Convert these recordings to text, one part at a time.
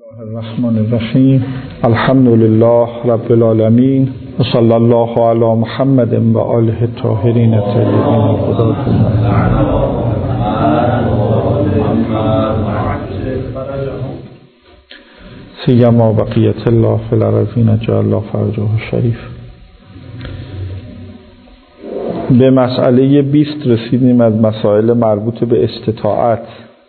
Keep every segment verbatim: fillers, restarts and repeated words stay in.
الرحمن الرحیم الحمد لله رب العالمین و صلی الله علی محمد و آله الطاهرین الطیبین الهداة سیما بقیت الله فی الارضین جعل الله فرجه الشریف. به مسئله بیست رسیدیم از مسائل مربوط به استطاعت.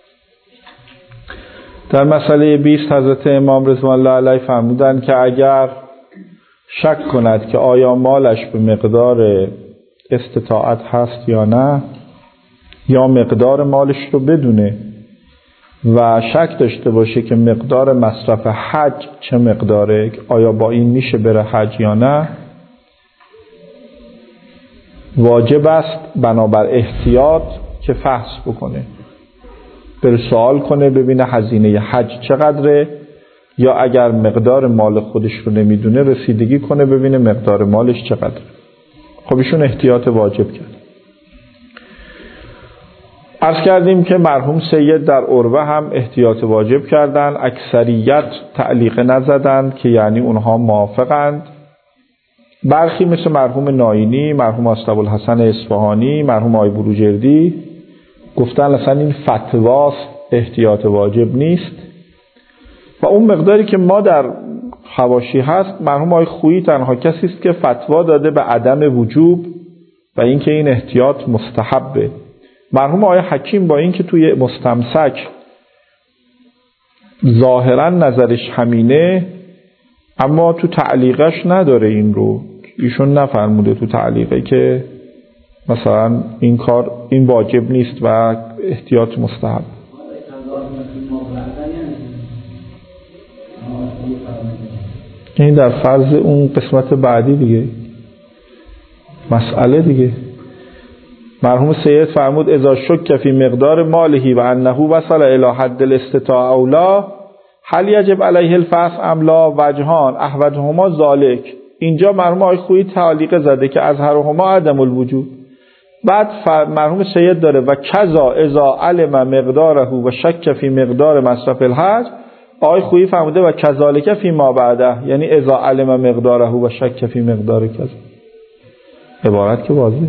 در مسئله بیست حضرت امام رضوان الله علیه فرمودند که اگر شک کند که آیا مالش به مقدار استطاعت هست یا نه، یا مقدار مالش رو بدونه و شک داشته باشه که مقدار مصرف حج چه مقداره، آیا با این میشه بره حج یا نه، واجب است بنابر احتیاط که فحص بکنه، بره سوال کنه ببینه هزینه حج چقدره، یا اگر مقدار مال خودش رو نمیدونه رسیدگی کنه ببینه مقدار مالش چقدره. خب ایشون احتیاط واجب کرد. عرض کردیم که مرحوم سید در عروه هم احتیاط واجب کردن، اکثریت تعلیق نزدند که یعنی اونها موافقند. برخی مثل مرحوم ناینی، مرحوم استابالحسن اصفهانی، مرحوم آقای بروجردی گفتن اصلا این فتواست، احتیاط واجب نیست. و اون مقداری که ما در حواشی هست، مرحوم آقای خویی تنها کسی است که فتوا داده به عدم وجوب و اینکه این احتیاط مستحبه. مرحوم آقای حکیم با اینکه توی مستمسک ظاهرا نظرش همینه، اما تو تعلیقش نداره این رو. ایشون نفرموده تو تعلیقه که مثلا این کار این واجب نیست و احتیاط مستحب. این در فرض اون قسمت بعدی دیگه مسئله دیگه. مرحوم سید فرمود اذا شک فی مقدار مالهی و انه وصل الی حد الاستطاعه اولا هل یجب علیه الفحص ام لا وجهان احوجهما ذالک. اینجا مرحوم آقای خویی تعلیق زده که اظهرهما عدم الوجود. بعد مرحوم سید داره و کذا اذا علم مقداره و شک فی مقدار مصرف الحج. آقای خویی فرموده و کذالک فی ما بعده، یعنی اذا علم مقداره و شک فی مقدار کذا. عبارت که واضحه.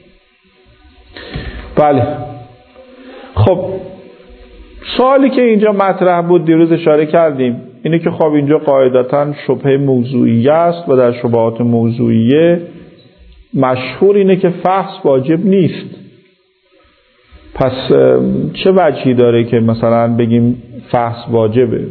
بله. خب سوالی که اینجا مطرح بود دیروز اشاره کردیم اینه که خب اینجا قاعدتاً شبهه موضوعیه است و در شبهات موضوعیه مشهور اینه که فحص واجب نیست. پس چه وجهی داره که مثلا بگیم فحص واجبه؟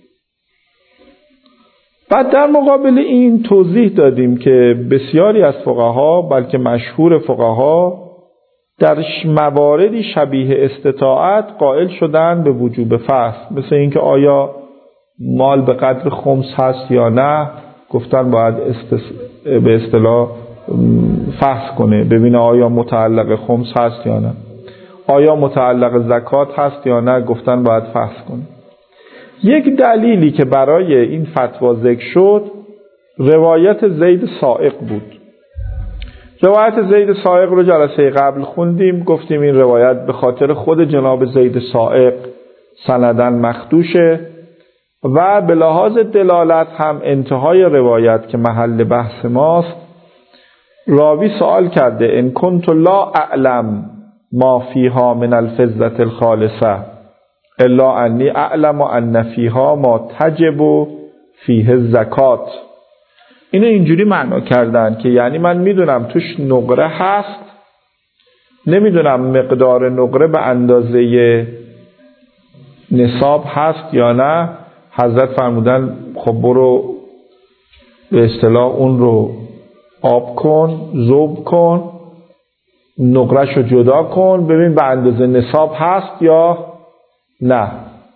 بعد در مقابل این توضیح دادیم که بسیاری از فقها، بلکه مشهور فقها، در مواردی شبیه استطاعت قائل شدن به وجوب فحص، مثل اینکه آیا مال به قدر خمس هست یا نه، گفتن باید استس... به اصطلاح فحص کنه ببینه آیا متعلق خمس هست یا نه، آیا متعلق زکات هست یا نه، گفتن باید فحص کنه. یک دلیلی که برای این فتوا ذکر شد روایت زید سائق بود. روایت زید سائق رو جلسه قبل خوندیم، گفتیم این روایت به خاطر خود جناب زید سائق سندن مخدوشه و به لحاظ دلالت هم انتهای روایت که محل بحث ماست، راوی سوال کرده ان کنت لا اعلم ما فیها من الفضة الخالصة الا انی اعلم ان فیها ما تجب فیه الزکات. اینو اینجوری معنا کردن که یعنی من میدونم توش نقره هست، نمیدونم مقدار نقره به اندازه نصاب هست یا نه. حضرت فرمودن خب برو به اصطلاح اون رو آب کن، ذوب کن، نقره‌شو رو جدا کن، ببین به اندازه نصاب هست یا نه.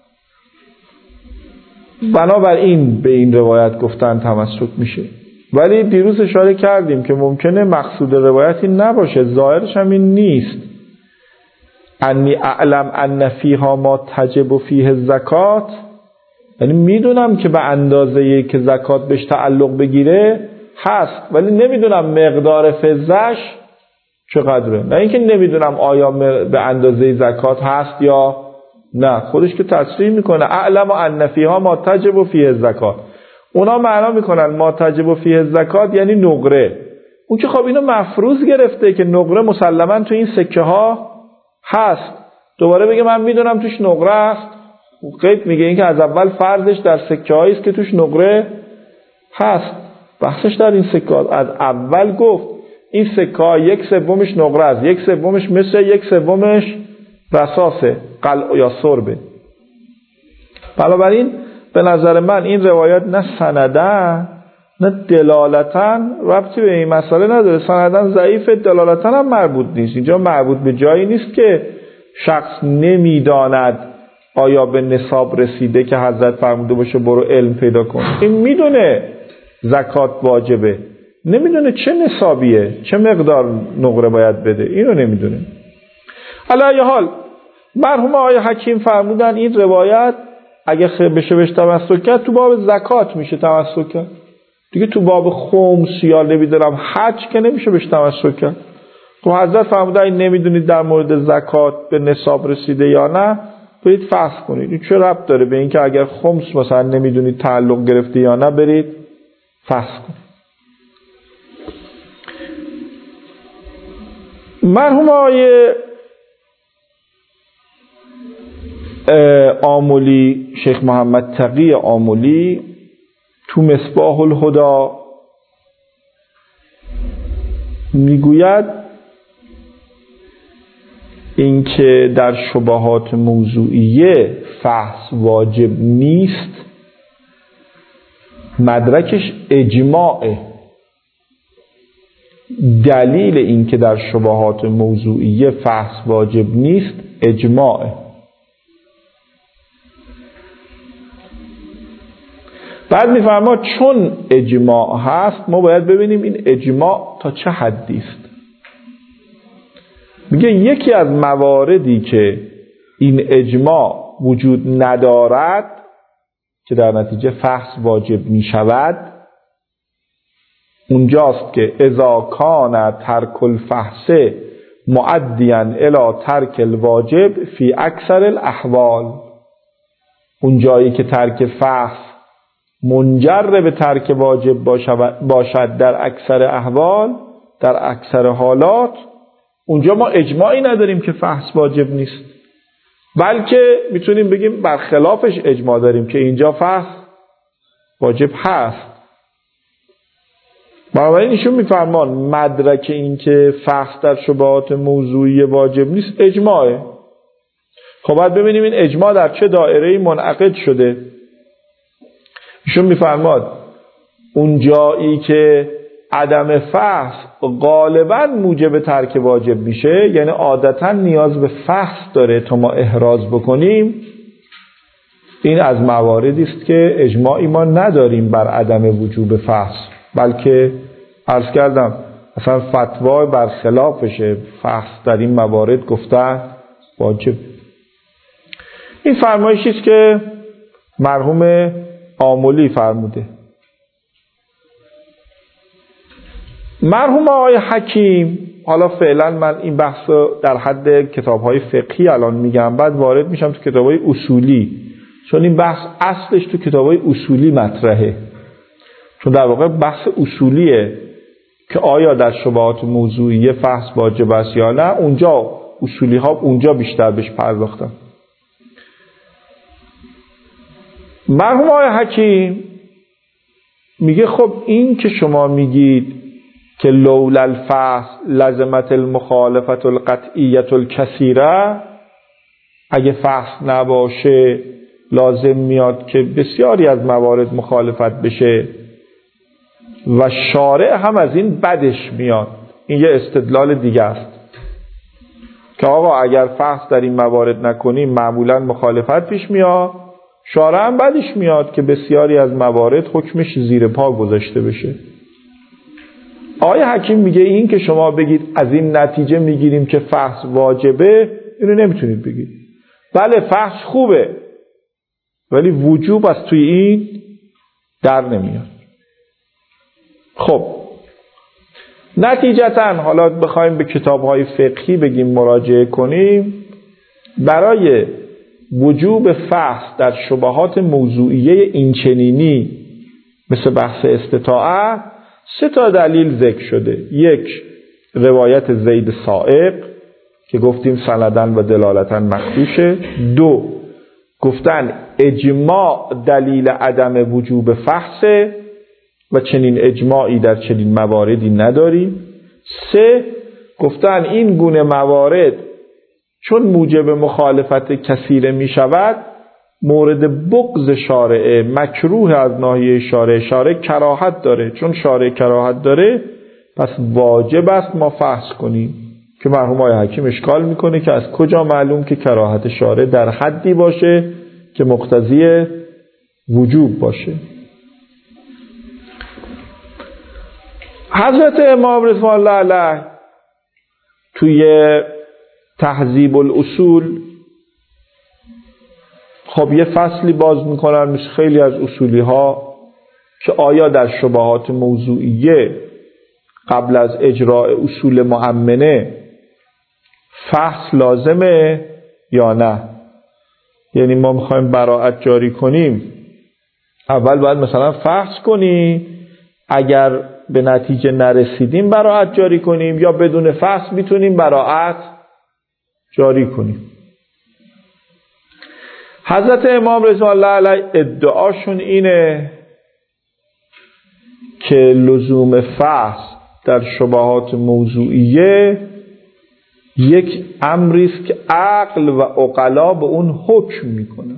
بنابراین به این روایت گفتن تمسک میشه. ولی دیروز اشاره کردیم که ممکنه مقصود روایتی نباشه، ظاهرش هم این نیست. انی اعلم ان فیها ما تجب فیه الزکات، یعنی میدونم که به اندازه‌ای که زکات بهش تعلق بگیره هست، ولی نمیدونم مقدار فضه‌اش چقدره. نه اینکه نمیدونم آیا به اندازه زکات هست یا نه، خودش که تصریح میکنه اعلم ان فیها ما تجب فیه زکات. اونا معنا میکنن ما تجب فیه زکات یعنی نقره. اون که خب اینو مفروض گرفته که نقره مسلما تو این سکه ها هست، دوباره بگه من میدونم توش نقره است. قید میگه این که از اول فرضش در سکه هایی است که توش نقره هست. بحثش در این سکه ها از اول گفت این سکه ها یک سومش نقره است، یک سومش مثل، یک سومش رصاصه، قلع یا سربه. بنابراین به نظر من این روایت نه سندن نه دلالتن ربطی به این مسئله نداره. سندن ضعیف، دلالتن هم مربوط نیست. اینجا مربوط به جایی نیست که شخص نمیداند آیا به نصاب رسیده که حضرت فرموده باشه برو علم پیدا کن. این میدونه زکات واجبه، نمیدونه چه نصابیه، چه مقدار نقره باید بده، اینو نمیدونه. علی حال مرحوم آقای حکیم فرمودن این روایت اگه خیلی بشه بهش تمسک کرد تو باب زکات میشه تمسک کرد دیگه، تو باب خمس یا نمیدونم حج که نمیشه بهش تمسک کرد. تو حضرت فرمودن این نمیدونید در مورد زکات به نصاب رسیده یا نه، برید فحص کنید. این چه ربط داره به اینکه اگر خمس مثلا نمیدونید تعلق گرفته یا نه برید فحص کنید. مرحوم آقای آملی، شیخ محمد تقی آملی تو مصباح الهدی میگوید اینکه در شبهات موضوعیه فحص واجب نیست، مدرکش اجماعه. دلیل اینکه در شبهات موضوعیه فحص واجب نیست اجماعه. بعد میفرما چون اجماع هست ما باید ببینیم این اجماع تا چه حدی است. میگه یکی از مواردی که این اجماع وجود ندارد که در نتیجه فحص واجب میشود اونجاست که اذا کان ترک الفحص معدیا الی ترک الواجب فی اکثر الاحوال. اونجایی که ترک فحص منجر به ترک واجب باشد در اکثر احوال، در اکثر حالات، اونجا ما اجماعی نداریم که فحص واجب نیست، بلکه میتونیم بگیم برخلافش اجماع داریم که اینجا فحص واجب هست. بنابراین ایشون میفرمان مدرک این که فحص در شبهات موضوعی واجب نیست اجماعه. خب باید ببینیم این اجماع در چه دایره‌ای منعقد شده. ایشون میفرماد اون جایی که عدم فحص غالباً موجب ترک واجب میشه، یعنی عادتاً نیاز به فحص داره تا ما احراز بکنیم، این از مواردی است که اجماعی ما نداریم بر عدم وجوب فحص، بلکه عرض کردم اصلا فتوا برخلافشه، فحص در این موارد گفتن واجب. این فرمایشی است که مرحوم آملی فرموده. مرحوم آقای حکیم، حالا فعلا من این بحث در حد کتاب‌های فقهی الان میگم، بعد وارد میشم تو کتاب‌های اصولی، چون این بحث اصلش تو کتاب‌های اصولی مطرحه، چون در واقع بحث اصولیه که آیا در شبهات موضوعی فحص واجب است یا نه. اونجا اصولی ها اونجا بیشتر بهش پرداختن. مرحوم آقای حکیم میگه خب این که شما میگید که لولا الفحص لزمت المخالفت القطعیت الکثیره، اگه فحص نباشه لازم میاد که بسیاری از موارد مخالفت بشه و شارع هم از این بدش میاد. این یه استدلال دیگه است که آقا اگر فحص در این موارد نکنیم معمولا مخالفت پیش میاد، شارع هم بدش میاد که بسیاری از موارد حکمش زیر پا گذاشته بشه. آقای حکیم میگه این که شما بگید از این نتیجه میگیریم که فحص واجبه، اینو نمیتونید بگید. بله فحص خوبه ولی وجوب از توی این در نمیاد. خب نتیجتاً حالا بخوایم به کتاب‌های فقهی بگیم مراجعه کنیم، برای وجوب فحص در شبهات موضوعیه اینچنینی مثل بحث استطاعت سه تا دلیل ذکر شده. یک، روایت زید سائق که گفتیم سندن و دلالتن مخدوشه. دو، گفتن اجماع دلیل عدم وجوب فحصه و چنین اجماعی در چنین مواردی نداریم. سه، گفتن این گونه موارد چون موجب مخالفت کثیر می شود مورد بغض شارع، مکروه از ناحیه شارع، شارع کراهت داره، چون شارع کراهت داره پس واجب است ما فحص کنیم. که مرحوم آقای حکیم اشکال میکنه که از کجا معلوم که کراهت شارع در حدی باشه که مقتضی وجوب باشه. حضرت امام رضوان الله علیه توی تهذیب الاصول خب یه فصلی باز میکنن مثل خیلی از اصولی ها که آیا در شبهات موضوعیه قبل از اجراء اصول مؤمنه فحص لازمه یا نه. یعنی ما میخوایم براءت جاری کنیم، اول باید مثلا فحص کنیم، اگر به نتیجه نرسیدیم براءت جاری کنیم، یا بدون فحص میتونیم براءت جاری کنیم. حضرت امام رضوان الله علیه ادعاشون اینه که لزوم فحص در شبهات موضوعیه یک امری است که عقل و عقلا به اون حکم میکنه.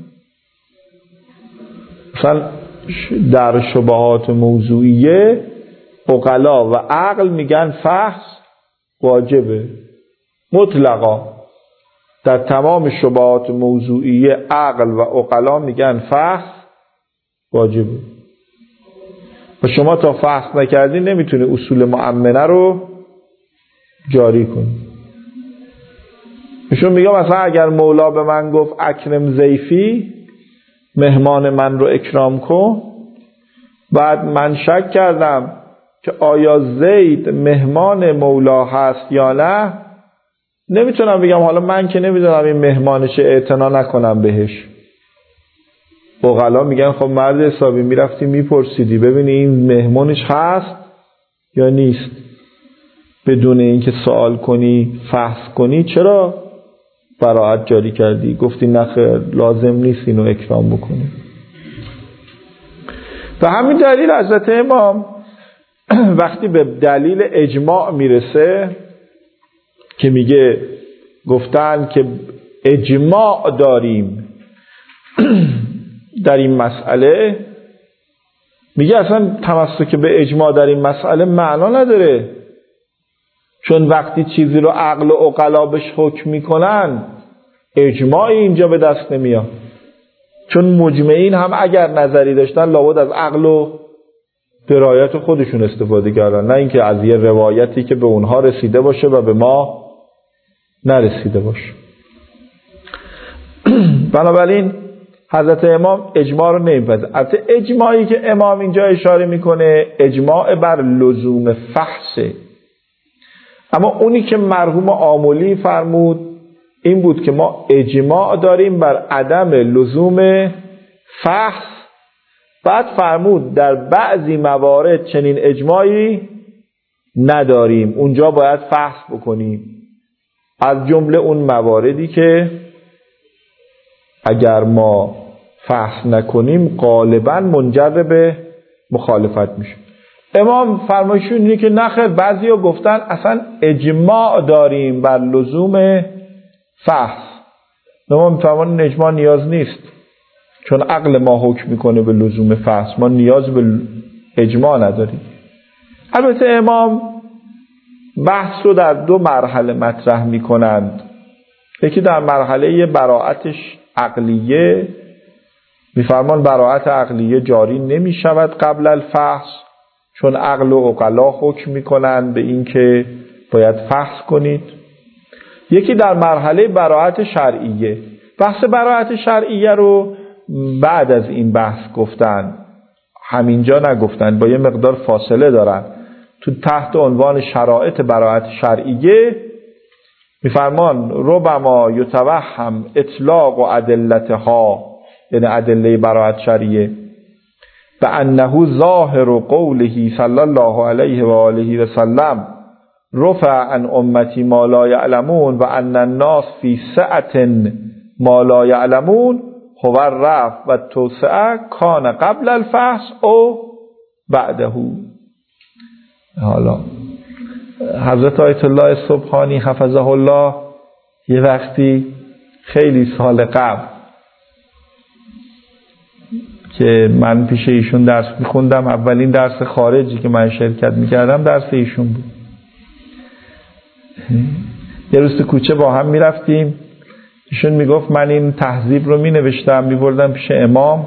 مثلا در شبهات موضوعیه عقلا و عقل میگن فحص واجبه مطلقا. در تمام شبهات موضوعیه عقل و عقلا میگن فحص واجبه و شما تا فحص نکردی نمیتونی اصول مؤمنه رو جاری کنی. ایشون میگه مثلا اگر مولا به من گفت اکرم ضیفی، مهمان من رو اکرام کن، بعد من شک کردم که آیا زید مهمان مولا هست یا نه، نمیتونم بگم حالا من که نمیدونم این مهمانشه اعتنا نکنم بهش. عقلا میگن خب مرد حسابی میرفتی میپرسیدی ببینی این مهمانش هست یا نیست، بدون اینکه سوال کنی فحص کنی چرا براءت جاری کردی؟ گفتی نخیر لازم نیست اینو اکرام بکنی. و همین دلیل حضرت امام وقتی به دلیل اجماع میرسه که میگه گفتن که اجماع داریم در این مسئله، میگه اصلا تمسک به اجماع در این مسئله معنا نداره، چون وقتی چیزی رو عقل و عقلا بهش حکم میکنن اجماعی اینجا به دست نمیاد، چون مجمعین هم اگر نظری داشتن لابد از عقل و درایت خودشون استفاده کردن، نه اینکه از یه روایتی که به اونها رسیده باشه و به ما نرسیده باشه. بنابراین حضرت امام اجماع رو نمیپذیره. البته اجماعی که امام اینجا اشاره میکنه اجماع بر لزوم فحصه، اما اونی که مرحوم آملی فرمود این بود که ما اجماع داریم بر عدم لزوم فحص. بعد فرمود در بعضی موارد چنین اجماعی نداریم، اونجا باید فحص بکنیم، از جمله اون مواردی که اگر ما فحص نکنیم غالبا منجر به مخالفت میشه. امام فرمایشون اینه که نخیر، بعضیا گفتن اصلا اجماع داریم بر لزوم فحص. امام فرمان اجماع نیاز نیست، چون عقل ما حکم میکنه به لزوم فحص، ما نیاز به اجماع نداریم. البته امام بحث رو در دو مرحله مطرح میکنند. یکی در مرحله براءتش عقلیه، میفرمان براءت عقلیه جاری نمی شود قبل الفحص، چون عقل و عقلا حکم میکنند به این که باید فحص کنید. یکی در مرحله براءت شرعیه. بحث براءت شرعیه رو بعد از این بحث گفتن، همینجا نگفتن، با یه مقدار فاصله دارن. تو تحت عنوان شرایط براءت شرعیه میفرمان ربما یتوهم اطلاق و ادلتها، یعنی ادله براءت شرعیه، و انه ظاهر قوله صلی الله علیه و آله و سلم رفع عن امتی ما لا یعلمون و ان الناس فی سعة ما لا یعلمون هو الرفع و التوسعه کان قبل الفحص او بعده. حالا حضرت آیت الله سبحانی حفظه الله یه وقتی خیلی سال قبل که من پیش ایشون درس میخوندم، اولین درس خارجی که من شرکت میکردم درس ایشون بود. یه روز تو کوچه با هم میرفتیم، ایشون میگفت من این تهذیب رو مینوشتم میبردم پیش امام،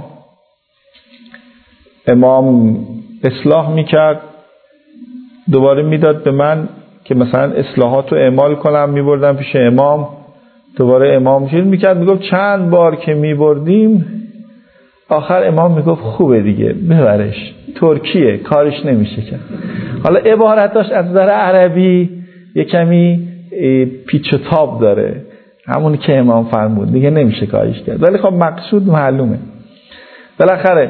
امام اصلاح میکرد دوباره میداد به من که مثلا اصلاحات رو اعمال کنم، میبردم پیش امام دوباره امام چیز میکرد، میگفت چند بار که میبردیم آخر امام میگفت خوبه دیگه ببرش، ترکیه کارش نمیشه کرد. حالا عبارتاش از نظر عربی یه کمی پیچ و تاب داره، همونی که امام فرمود دیگه نمیشه کارش کرد، ولی خب مقصود معلومه. بالاخره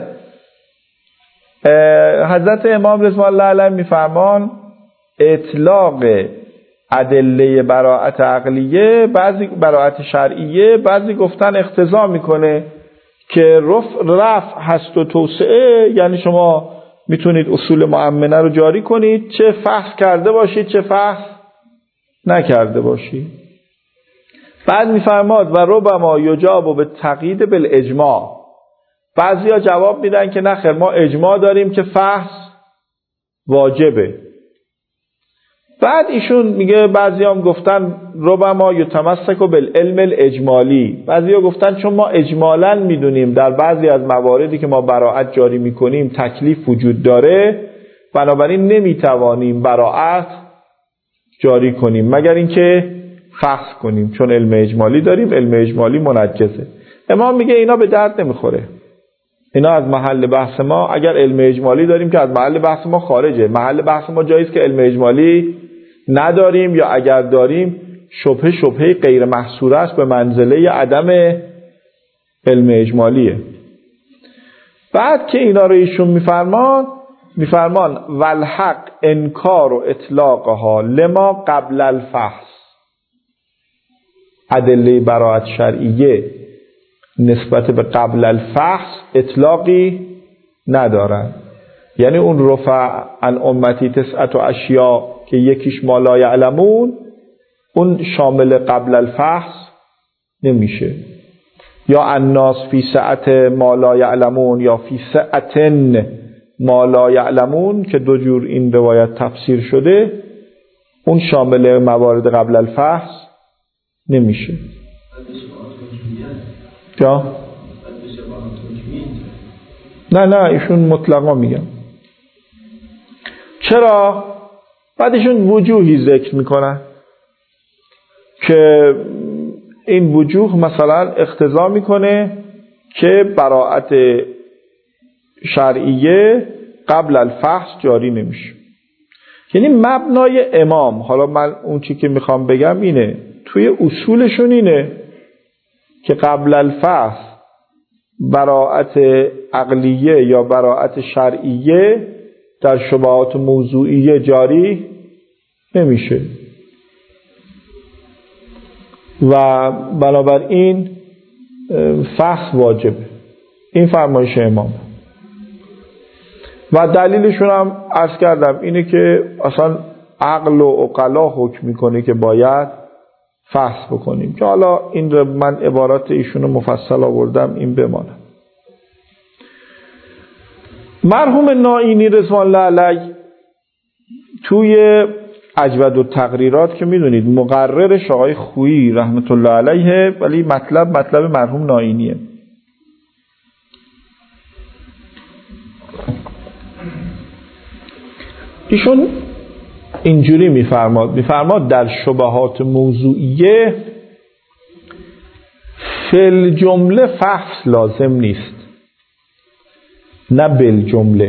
حضرت امام رضوان الله علیه میفرمان اطلاق ادله براءت عقلیه، بعضی براءت شرعیه، بعضی گفتن اقتضا میکنه که رفع رفع هست و توسعه، یعنی شما میتونید اصول مؤمنه رو جاری کنید، چه فحص کرده باشید چه فحص نکرده باشید. بعد میفرماد و ربما یجاب به تقیید بالاجماع، بعضیا جواب میدن که نه خیر ما اجماع داریم که فحص واجبه. بعد ایشون میگه بعضیا هم گفتن ربما یتمسک بالعلم الاجمالی، بعضیا گفتن چون ما اجمالاً میدونیم در بعضی از مواردی که ما براءت جاری میکنیم تکلیف وجود داره، بنابراین نمیتوانیم براءت جاری کنیم مگر اینکه فحص کنیم، چون علم اجمالی داریم، علم اجمالی منجزه. امام میگه اینا به درد نمیخوره، اینا از محل بحث ما، اگر علم اجمالی داریم که از محل بحث ما خارجه، محل بحث ما جاییست که علم اجمالی نداریم یا اگر داریم شبهه شبهه غیر محصوره است به منزله عدم علم اجمالیه. بعد که اینا رو ایشون میفرمان میفرمان والحق انکار و اطلاقها لما قبل الفحص، ادله براءت شرعیه نسبت به قبل الفحص اطلاقی ندارن، یعنی اون رفع عن امتی تسعت و اشیا که یکیش ما لا یعلمون اون شامل قبل الفحص نمیشه، یا الناس فی سعت ما لا یعلمون یا فی سعتن ما لا یعلمون که دو جور این روایت تفسیر شده، اون شامل موارد قبل الفحص نمیشه. یا نه نه ایشون مطلقا میگم. چرا؟ بعدشون وجوهی ذکر میکنن که این وجوه مثلا اقتضا میکنه که براءت شرعیه قبل الفحص جاری نمیشه. یعنی مبنای امام، حالا من اون چی که میخوام بگم اینه، توی اصولشون اینه که قبل الفحص براءت عقلیه یا براءت شرعیه در شبهات موضوعیه جاری نمیشه و بنابراین فحص واجبه. این فرمایش امام و دلیلشون هم عرض کردم اینه که اصلا عقل و عقلا حکم میکنه که باید فحص بکنیم، که حالا این رو من عبارات ایشونو مفصل آوردم این بمانه. مرحوم نائینی رضوان الله علیه توی اجود التقریرات که میدونید مقررش آقای خویی رحمت الله علیه، ولی مطلب مطلب مرحوم نائینیه. ایشون اینجوری میفرماد میفرماد در شبهات موضوعیه فل جمله فحص لازم نیست، نه بل جمله،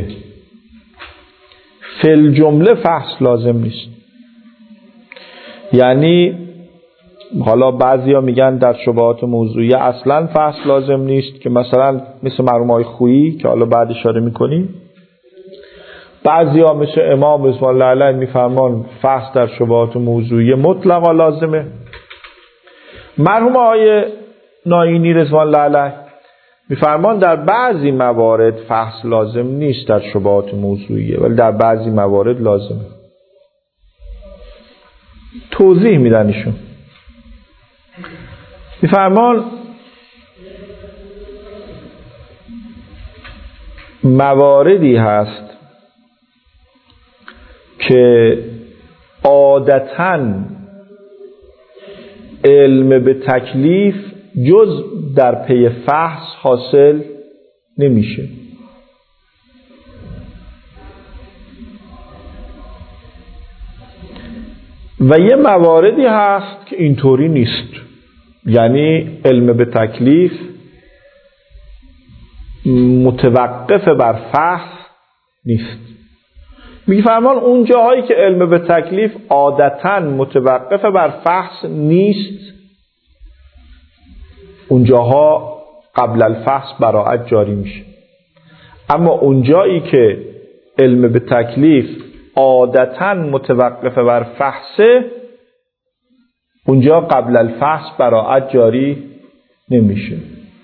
فل جمله فحص لازم نیست. یعنی حالا بعضیا میگن در شبهات موضوعی اصلا فحص لازم نیست، که مثلا مثل مرحوم خویی که حالا بعد اشاره میکنیم. بعضیا مثل امام رضوان الله علیه میفرمان فحص در شبهات موضوعی مطلقا لازمه. مرحوم آقای ناینی رضوان الله علیه میفرمان در بعضی موارد فحص لازم نیست در شبهات موضوعیه، ولی در بعضی موارد لازمه. توضیح میدن ایشون. میفرمان مواردی هست که عادتاً علم به تکلیف جز در پی فحص حاصل نمیشه. و یه مواردی هست که اینطوری نیست، یعنی علم به تکلیف متوقف بر فحص نیست. میفرمان اون جاهایی که علم به تکلیف عادتاً متوقف بر فحص نیست، اون جاها قبل الفحص براءت جاری میشه. اما اون جایی که علم به تکلیف عادتاً متوقف بر فحصه، اونجا قبل الفحص براءت جاری نمیشه.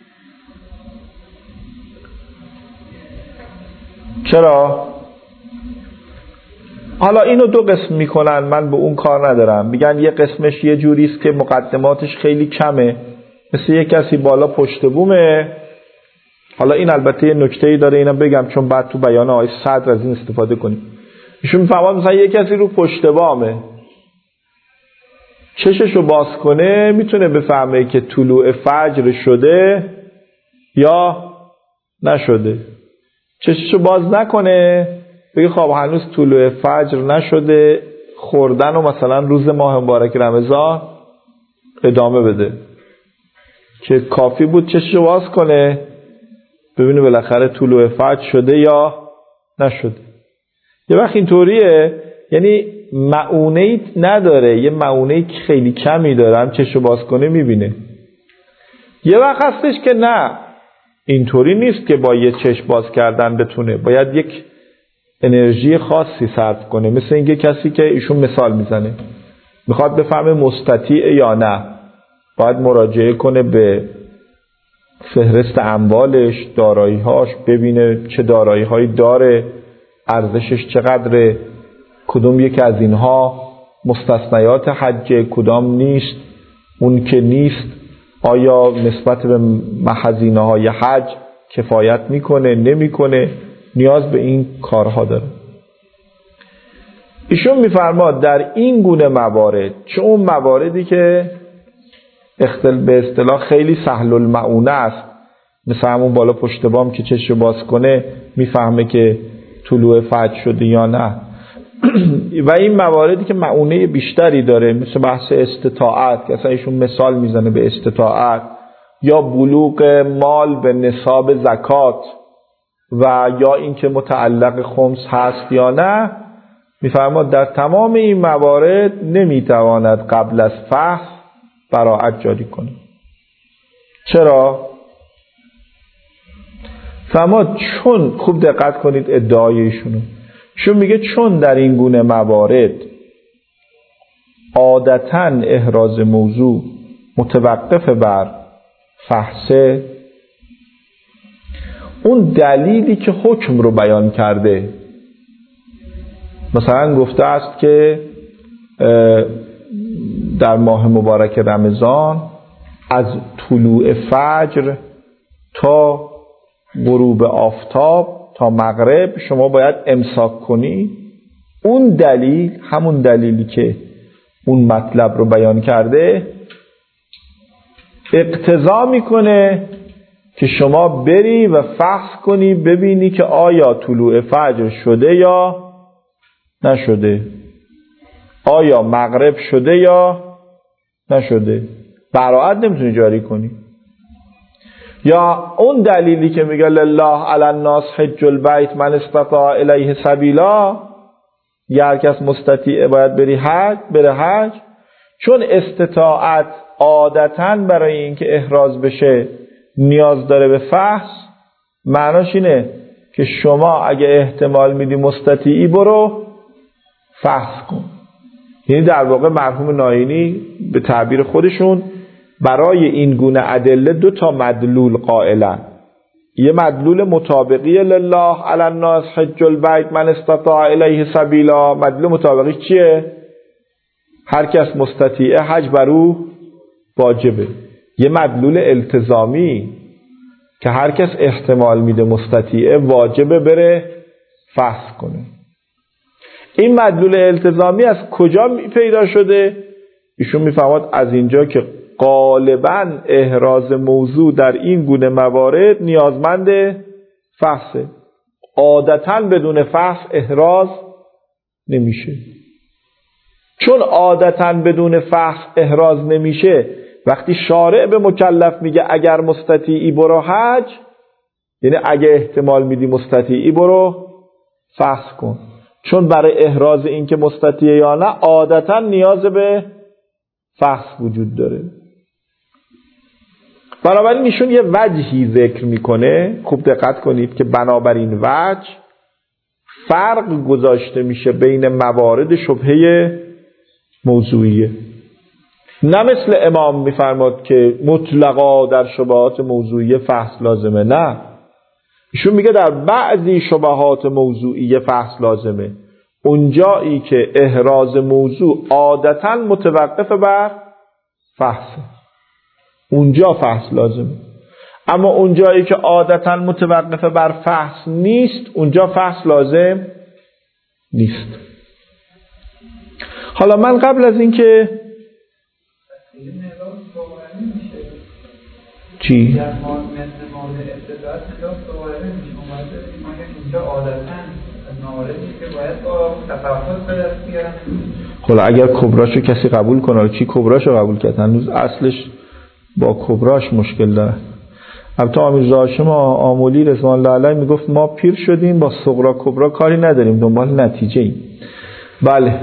چرا؟ حالا اینو دو قسم میکنن، من به اون کار ندارم. میگن یه قسمش یه جوریست که مقدماتش خیلی کمه، مثل یه کسی بالا پشت بومه. حالا این البته یه نکته‌ای داره، اینم بگم چون بعد تو بیان آقای صدر از این استفاده کنیم. ایشون میفهمن مثلا یه کسی رو پشت بامه، چششو باز کنه میتونه بفهمه که طلوع فجر شده یا نشده. چششو باز نکنه بگه خب هنوز طلوع فجر نشده، خوردن و مثلا روز ماه مبارک رمضان ادامه بده. که کافی بود چششو باز کنه ببینه بالاخره طلوع فجر شده یا نشده. یه وقت اینطوریه، یعنی معونه‌ای نداره، یه معونه‌ای خیلی کمی داره، هم چششو باز کنه میبینه. یه وقت هستش که نه، اینطوری نیست که با یه چشم باز کردن بتونه، باید یک انرژی خاصی صرف کنه. مثل اینکه کسی که ایشون مثال میزنه میخواد بفهمه مستطیع یا نه، باید مراجعه کنه به فهرست اموالش، دارایی‌هاش، ببینه چه دارایی‌هایی داره، ارزشش چقدره، کدوم یک از اینها مستثنیات حج، کدام نیست، اون که نیست آیا نسبت به هزینه‌های حج کفایت میکنه نمیکنه، نیاز به این کارها داره. ایشون میفرماد در این گونه موارد، چه اون مواردی که اختل به اصطلاح خیلی سهل المعونه است، مثل همون بالا پشت بام که چشو باز کنه میفهمه که طلوع فجر شده یا نه، و این مواردی که معونه بیشتری داره، مثل بحث استطاعت که اصلا ایشون مثال میزنه به استطاعت، یا بلوغ مال به نصاب زکات، و یا اینکه متعلق خمس هست یا نه، میفرماد در تمام این موارد نمیتواند قبل از فحص براءت جاری کنه. چرا؟ فرماد چون، خوب دقت کنید ادعای ایشونو، چون میگه چون در این گونه موارد عادتاً احراز موضوع متوقف بر فحصه، اون دلیلی که حکم رو بیان کرده، مثلا گفته است که در ماه مبارک رمضان از طلوع فجر تا غروب آفتاب تا مغرب شما باید امساک کنی، اون دلیل، همون دلیلی که اون مطلب رو بیان کرده، اقتضا میکنه که شما بری و فحص کنی ببینی که آیا طلوع فجر شده یا نشده، آیا مغرب شده یا نشده. براءت نمیتونی جاری کنی. یا اون دلیلی که میگه لله علی الناس حج البیت من استطاع الیه سبیلا، یا هر کس مستطیع باید بری حج بره حج، چون استطاعت عادتاً برای اینکه احراز بشه نیاز داره به فحص، معناش اینه که شما اگه احتمال میدی مستطیعی برو فحص کن. یعنی در واقع مرحوم ناینی به تعبیر خودشون برای این گونه ادله دو تا مدلول قائلن. یه مدلول مطابقی لله علی الناس حج البیت من استطاع الیه سبیلا. مدلول مطابقی چیه؟ هر کس مستطیعه حج بر او واجبه. یه مدلول التزامی که هر کس احتمال میده مستطیعه واجبه بره فحص کنه. این مدلول التزامی از کجا پیدا شده؟ ایشون میفهمد از اینجا که غالباً احراز موضوع در این گونه موارد نیازمند فحصه. عادتاً بدون فحص احراز نمیشه. چون عادتاً بدون فحص احراز نمیشه، وقتی شارع به مکلف میگه اگر مستطیعی برو حج، یعنی اگه احتمال میدی مستطیعی برو فحص کن. چون برای احراز این که مستطیعه یا نه عادتاً نیاز به فحص وجود داره. بنابراین ایشون یه وجهی ذکر میکنه، خوب دقت کنید که بنابراین وجه فرق گذاشته میشه بین موارد شبهه موضوعیه. نه مثل امام میفرماد که مطلقا در شبهات موضوعیه فحص لازمه، نه، ایشون میگه در بعضی شبهات موضوعیه فحص لازمه. اونجایی که احراز موضوع عادتاً متوقف بر فحصه اونجا فحص لازمه. اما اونجایی که عادتاً متوقف بر فحص نیست اونجا فحص لازم نیست. حالا من قبل از اینکه چی؟ حالا اگر کبراشو کسی قبول کنه، چی کبراشو قبول کرد؟ هنوز اصلش با کبراش مشکل داره. البته امیر هاشم آملی رضوان الله علیه میگفت ما پیر شدیم با صغرا کبرا کاری نداریم، دنبال نتیجه ایم. بله،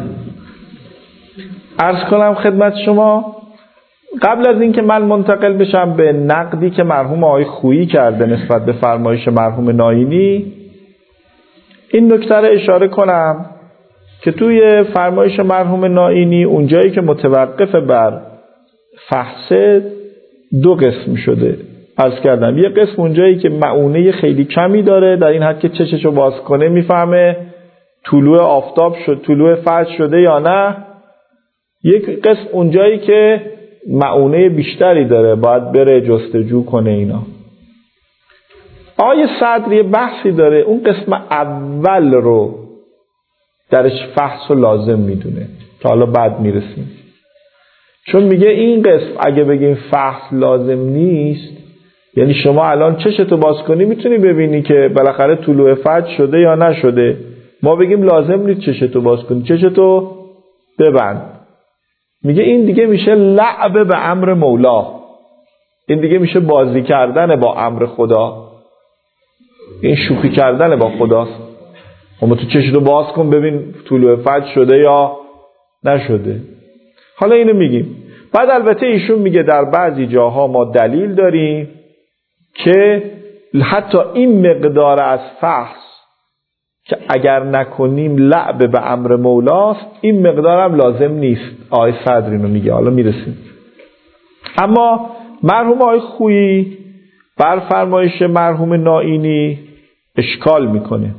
عرض کنم خدمت شما قبل از اینکه من منتقل بشم به نقدی که مرحوم آقای خویی کرده نسبت به فرمایش مرحوم ناینی، این نکته رو اشاره کنم که توی فرمایش مرحوم ناینی اونجایی که متوقف بر فحص دو قسم شده. عرض کردم یه قسم اونجایی که معونه خیلی کمی داره، در این حد که چششو باز کنه میفهمه طلوع آفتاب شد، طلوع فجر شده یا نه. یک قسم اونجایی که معونه بیشتری داره، باید بره جستجو کنه اینا. آیه صدری بحثی داره، اون قسم اول رو درش فحص و لازم میدونه، تا حالا بعد میرسیم. چون میگه این قسم اگه بگیم فحص لازم نیست، یعنی شما الان چشتو باز کنی میتونی ببینی که بالاخره طلوع فجر شده یا نشده. ما بگیم لازم نیست چشتو باز کنی، چشتو ببند. میگه این دیگه میشه لعب به امر مولا، این دیگه میشه بازی کردن با امر خدا، این شوخی کردن با خداست. اما تو چشتو باز کن ببین طلوع فجر شده یا نشده. حالا اینو میگیم. بعد البته ایشون میگه در بعضی جاها ما دلیل داریم که حتی این مقدار از فحص که اگر نکنیم لعب به امر مولاست، این مقدار هم لازم نیست. آیه صدر اینو میگه، حالا میرسیم. اما مرحوم آیه خویی بر فرمایش مرحوم ناینی اشکال میکنه.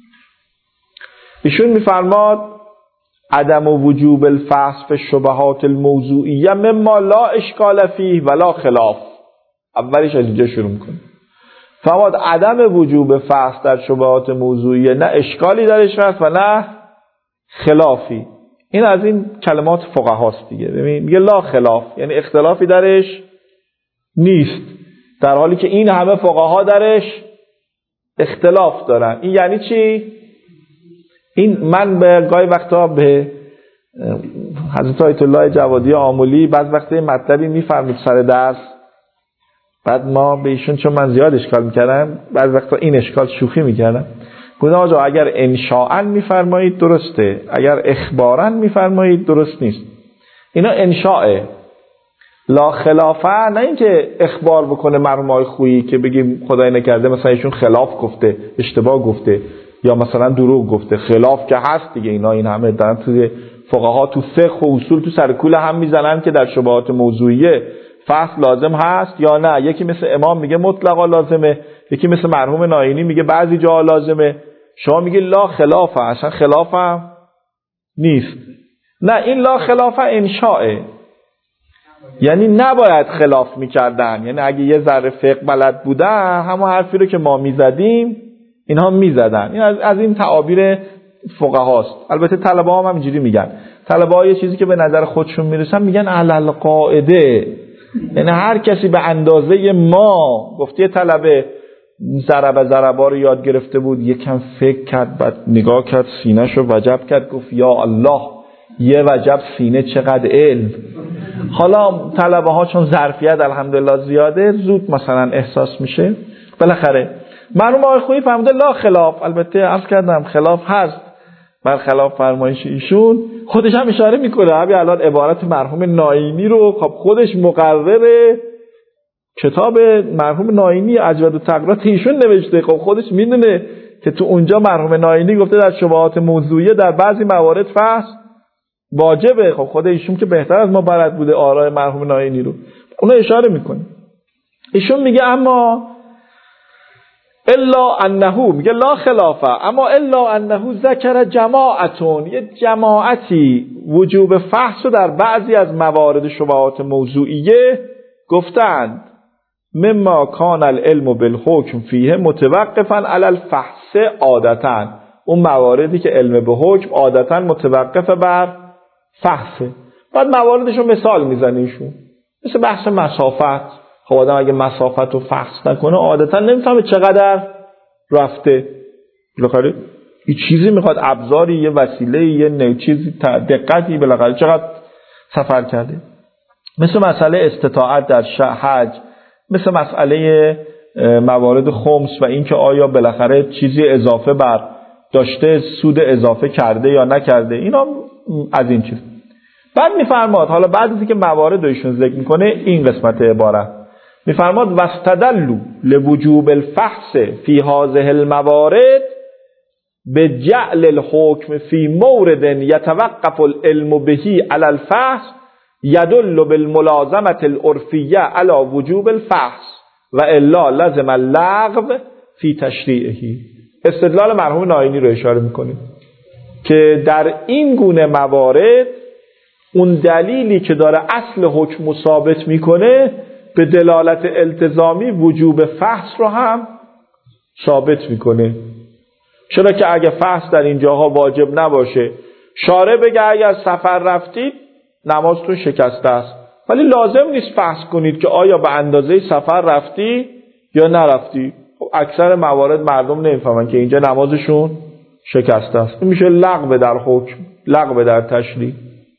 ایشون میفرماد عدم وجوب الفحص فی الشبهات الموضوعیه مما لا اشکال فیه ولا خلاف. اولیش از اینجا شروع میکنه. فرماد عدم وجوب فحص در شبهات موضوعیه نه اشکالی درش هست و نه خلافی. این از این کلمات فقهاست دیگه. ببین میگه لا خلاف، یعنی اختلافی درش نیست، در حالی که این همه فقها درش اختلاف دارن. این یعنی چی؟ این من به گاهی وقتا به حضرت آیت الله جوادی آملی بعض وقتا مطلبی میفرمید سر درس، بعد ما به ایشون چون من زیاد اشکال میکردم بعض وقتا این اشکال شوخی میکردم، گفتم آقا اگر انشاءً میفرمایید درسته، اگر اخباراً میفرمایید درست نیست. اینا انشاءه. لا خلافه نه اینکه اخبار بکنه مرحوم آقای خویی که بگیم خدای نکرده مثلا ایشون خلاف گفته، اشتباه گفته یا مثلا دروغ گفته. خلاف که هست دیگه، اینا این همه دارن توی فقها تو فقه و اصول تو سر کوله هم میزنن که در شبهات موضوعیه فصل لازم هست یا نه. یکی مثل امام میگه مطلقا لازمه، یکی مثل مرحوم ناینی میگه بعضی جا لازمه. شما میگه لا خلافه، اصلا خلافه نیست. نه، این لا خلافه انشاءه، یعنی نباید خلاف میکردن. یعنی اگه یه ذره فقه بلد بودن همون حرفی رو که ما میزدیم اینها میزدن. این از, از این تعابیر فقهاست. البته طلبه هم همینجوری میگن. طلبه ها یه چیزی که به نظر خودشون میرسن میگن علل قاعده، یعنی هر کسی به اندازه ما. گفته طلبه ضربه ضربا رو یاد گرفته بود، یکم فکر کرد، بعد نگاه کرد سینه‌ش رو وجب کرد، گفت یا الله یه وجب سینه چقدر علم. حالا طلبه ها چون ظرفیت الحمدلله زیاده زود مثلا احساس میشه. بالاخره مرحوم آقای خویی فهمیده لا خلاف. البته عرض کردم خلاف هست، برخلاف فرمایش ایشون. خودش هم اشاره میکنه. همین الان عبارت مرحوم ناینی رو خب خودش مقرره کتاب مرحوم ناینی اجود و تقرات ایشون نوشته. خب خودش میدونه که تو اونجا مرحوم ناینی گفته در شبهات موضوعیه در بعضی موارد فحص واجبه. خب خود ایشون که بهتر از ما بلد بوده آراء مرحوم ناینی رو، اونو اشاره میکنه. ایشون میگه اما الا انه، میگه لا خلافه، اما الا انه ذکر جماعتون، یه جماعتی وجوب فحص رو در بعضی از موارد شبهات موضوعیه گفتند. مما کان العلم بالحکم فیه متوقفا علی الفحص عادتا، اون مواردی که علم به حکم عادتا متوقف بر فحصه. بعد مواردشو مثال میزنه ایشون، مثل بحث مسافت. خب آدم اگه مسافت رو فحص نکنه عادتا نمیفهمه چقدر رفته. بالاخره یه چیزی میخواد، ابزاری، یه وسیله، یه نوع چیزی، دقتی، بالاخره چقدر سفر کرده. مثل مسئله استطاعت در حج، مثل مسئله موارد خمس و اینکه آیا بالاخره چیزی اضافه بر داشته سود اضافه کرده یا نکرده. اینا از این چیز. بعد میفرماد، حالا بعد از اینکه موارد رو ایشون ذکر میکنه، این قسمت عبارت میفرماد واستدلوا لوجوب الفحص فی هذه الموارد بجعل الحکم فی مورد یتوقف العلم به علی الفحص یدل بالملازمه العرفیه علی وجوب الفحص و الا لزم اللغو فی تشریعه. استدلال مرحوم ناینی رو اشاره میکنه که در این گونه موارد اون دلیلی که داره اصل حکم ثابت میکنه به دلالت التزامی وجوب فحص رو هم ثابت میکنه. چرا که اگه فحص در این جاها واجب نباشه، شارع بگه اگر سفر رفتید نمازتون شکسته است، ولی لازم نیست فحص کنید که آیا به اندازه سفر رفتی یا نرفتی. خب اکثر موارد مردم نمیفهمن که اینجا نمازشون شکسته است. این میشه لغو در حکم، لغو در تشریع.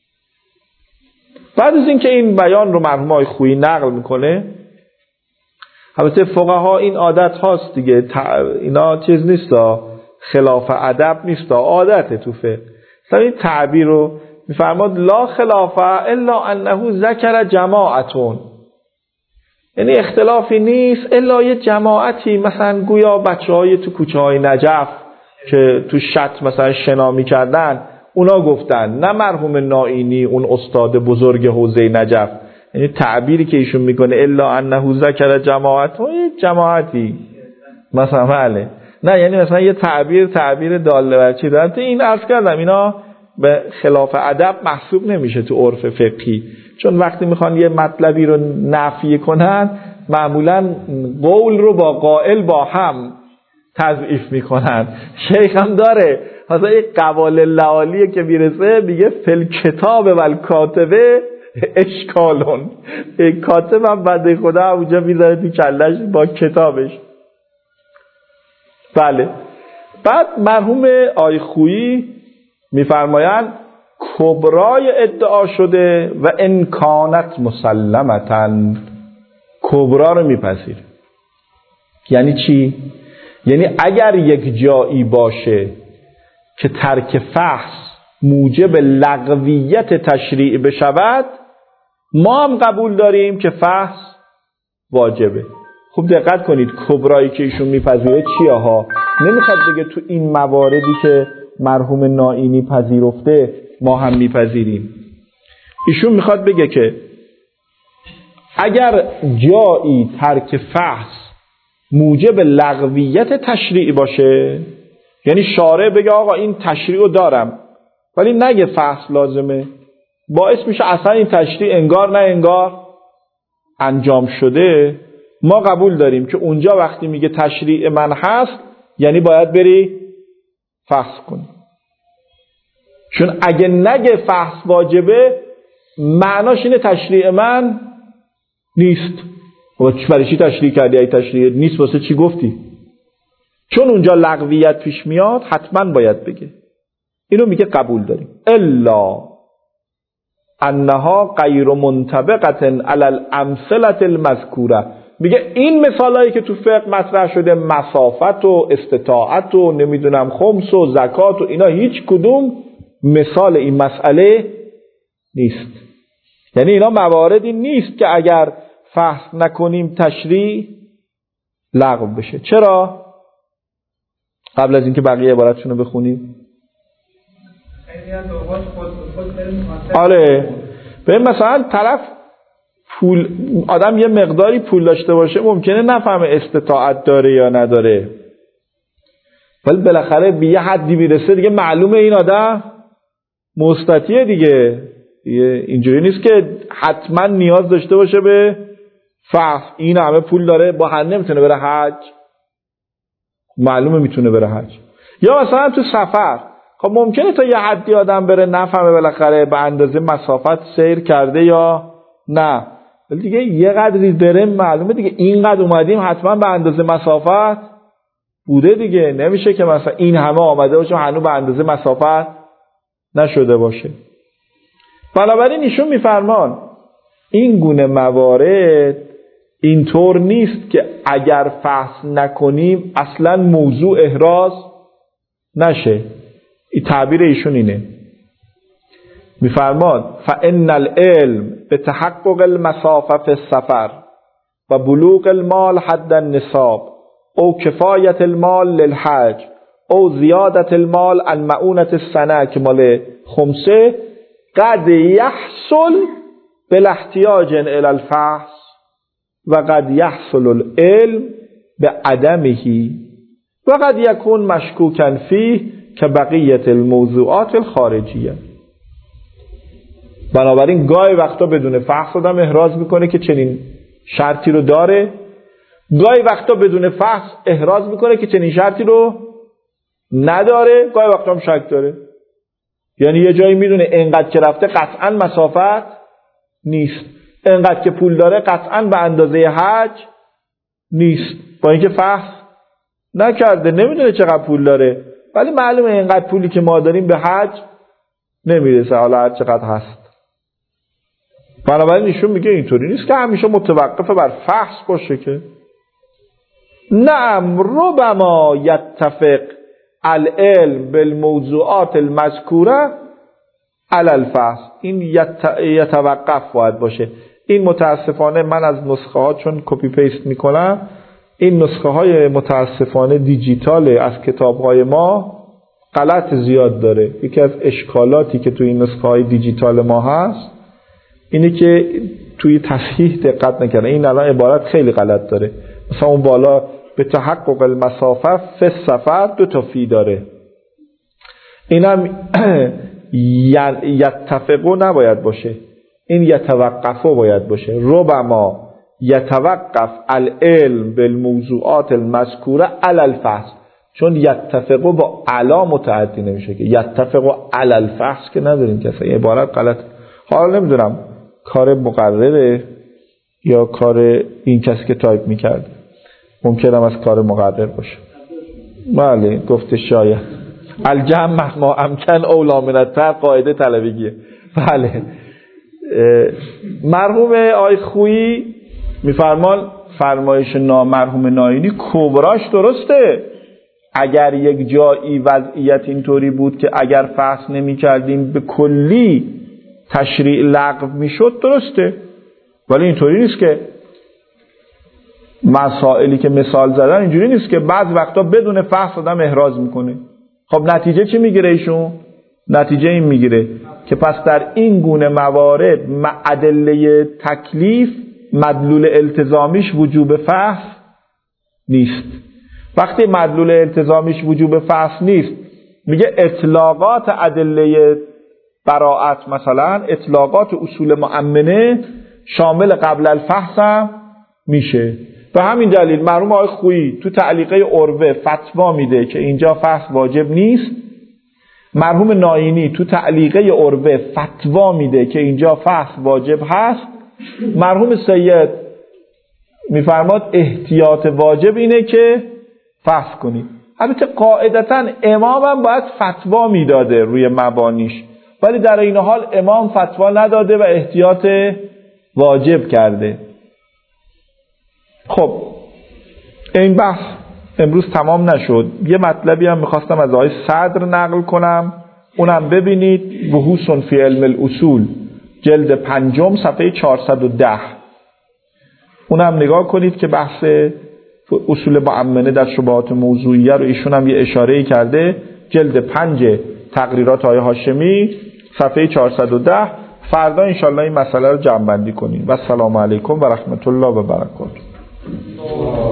بعد از اینکه این بیان رو مرحوم آقای خویی نقل میکنه، البته فقها این عادت هاست دیگه، اینا چیز نیست، خلاف ادب نیست، عادت تو فقه. مثلا این تعبیر رو میفرماد لا خلافه الا انه ذکر جماعتون، یعنی اختلافی نیست الا یه جماعتی، مثلا گویا بچه های تو کوچه های نجف که تو شط مثلا شنا میکردن اونا گفتن، نه مرحوم ناینی اون استاد بزرگ حوزه نجف. یعنی تعبیری که ایشون میکنه الا انه ذکر جماعتون، یه جماعتی مثلا بله، نه یعنی مثلا یه تعبیر تعبیر داله بر چی دارن. تو این عرض کردم اینا به خلاف ادب محسوب نمیشه تو عرف فقهی، چون وقتی میخوان یه مطلبی رو نفی کنن معمولا قول رو با قائل با هم تضعیف میکنن. شیخ هم داره مثلا یه قوال لعالیه که میرسه میگه فل کتاب و کاتبه اشکالون، کاتب هم بنده خدا اونجا میذاره تو کلش با کتابش. بله. بعد مرحوم آقای خویی میفرمایند کبرای ادعا شده و انکانت مسلمتن، کبرا رو میپذیر. یعنی چی؟ یعنی اگر یک جایی باشه که ترک فحص موجب لغویت تشریع بشود، ما هم قبول داریم که فحص واجبه. خوب دقت کنید کبرایی که ایشون میپذیره چیه ها؟ نمیخواد بگه تو این مواردی که مرحوم نائینی پذیرفته ما هم میپذیریم. ایشون میخواد بگه که اگر جایی ترک فحص موجب لغویت تشریع باشه، یعنی شارع بگه آقا این تشریع رو دارم ولی نگه فحص لازمه، باعث میشه اصلا این تشریع انگار نه انگار انجام شده، ما قبول داریم که اونجا وقتی میگه تشریع من هست یعنی باید بری فحص کنی. چون اگه نگه فحص واجبه معناش اینه تشریع من نیست. برای چی تشریع کردی؟ ای تشریع نیست واسه چی گفتی؟ چون اونجا لغویت پیش میاد حتما باید بگه. اینو میگه قبول داریم. الا انها غیر منطبقه علی الامثله المذکوره. میگه این مثالایی که تو فقه مطرح شده، مسافت و استطاعت و نمیدونم خمس و زکات و اینا، هیچ کدوم مثال این مسئله نیست. یعنی اینا مواردی نیست که اگر فحص نکنیم تشریع لغو بشه. چرا؟ قبل از اینکه بقیه عبارتشون رو بخونیم. آره ببین مثلا طرف پول، آدم یه مقداری پول داشته باشه ممکنه نفهمه استطاعت داره یا نداره، ولی بالاخره به یه حدی میرسه دیگه معلومه این آدم مستطیعه دیگه. اینجوری نیست که حتما نیاز داشته باشه به فحص. این همه پول داره با هر نمیتونه بره حج، معلومه میتونه بره حج. یا مثلا تو سفر، خب ممکنه تا یه حدی آدم بره نفهمه بالاخره به اندازه مسافت سیر کرده یا نه، ولی دیگه یه قدری بره معلومه دیگه اینقدر اومدیم حتما به اندازه مسافت بوده دیگه. نمیشه که مثلا این همه آمده باشه هنوز به اندازه مسافت نشده باشه. بنابراین ایشون میفرمان این گونه موارد اینطور نیست که اگر فحص نکنیم اصلا موضوع احراز نشه. این تعبیر ایشون اینه. میفرماد فإن العلم بتحقق المسافه في السفر و بلوغ المال حد النصاب او کفایت المال للحج او زیادت المال عن معونة السنه که مال خمسه قد یحصل بالاحتیاج الى الفحص و قد یحصل العلم بعدمه و قد یکون مشکوکا فیه که بقیت الموضوعات الخارجیه. بنابراین گاهی وقتا بدون فحص آدم احراز میکنه که چنین شرطی رو داره، گاهی وقتا بدون فحص احراز میکنه که چنین شرطی رو نداره، گاهی وقتا هم شک داره. یعنی یه جایی میدونه انقدر که رفته قطعا مسافت نیست، انقدر که پول داره قطعا به اندازه حج نیست، با اینکه فحص نکرده، نمیدونه چقدر پول داره، ولی معلومه اینقدر پولی که ما داریم به حج نمیرسه، حالا هر چقدر هست. بنابراین ایشون میگه اینطوری نیست که همیشه متوقف بر فحص باشه که نعم ربما یتفق العلم بالموضوعات المذکوره علی الفحص. این یت... یتوقف باید باشه. این متاسفانه من از نسخه ها چون کپی پیست میکنم، این نسخه های متاسفانه دیجیتال از کتاب های ما غلط زیاد داره. یکی از اشکالاتی که توی این نسخه های دیجیتال ما هست اینه که توی تصحیح دقت نکردن. این الان عبارت خیلی غلط داره. مثلا اون بالا به تحقق المسافه فی السفر دو تا فی داره، اینم یتفقو نباید باشه، این یتوقفو باید باشه. ربما یتوقف العلم بالموضوعات المذکوره علی الفحص، چون یتفقو با علا متعدی نمیشه که یتفقو علی الفحص که نداریم که اصلا عبارت غلط. حالا نمیدونم کار مقرره یا کار این کسی که تایپ میکرد، ممکنم از کار مقرر باشه. بله گفته شاید الجمع ما امکن اولا من التر قاعده طلبگیه. بله مرحوم آی خویی میفرمان فرمایش نامرحوم نائینی کبراش درسته، اگر یک جایی وضعیت اینطوری بود که اگر فحص نمی کردیم به کلی تشریع لغو می شد درسته، ولی اینطوری نیست که مسائلی که مثال زدن اینجوری نیست که بعض وقتا بدون فحص آدم احراز میکنه. خب نتیجه چی میگیره ایشون؟ نتیجه این میگیره که پس در این گونه موارد ادله تکلیف مدلول التزامیش وجوب فحص نیست. وقتی مدلول التزامیش وجوب فحص نیست، میگه اطلاقات ادله براءت، مثلا اطلاقات اصول مؤمنه شامل قبل الفحص هم میشه. به همین دلیل مرحوم آقای خویی تو تعلیقه عروه فتوا میده که اینجا فحص واجب نیست، مرحوم ناینی تو تعلیقه عروه فتوا میده که اینجا فحص واجب هست، مرحوم سید میفرماد احتیاط واجب اینه که فحص کنید. البته قاعدتا امام هم باید فتوا میداده روی مبانیش، ولی در این حال امام فتوا نداده و احتیاط واجب کرده. خب این بحث امروز تمام نشد. یه مطلبی هم میخواستم از آقای صدر نقل کنم، اونم ببینید، بحوث فی علم الاصول جلد پنجم صفحه چهارصد و ده. اونم نگاه کنید که بحث اصول مؤمنه در شبهات موضوعیه رو ایشون هم یه اشاره‌ای کرده، جلد پنج تقریرات آقای هاشمی صفحه چهارصد و ده. فردا انشالله این مسئله رو جمع بندی کنیم. و السلام علیکم و رحمت الله و برکاته.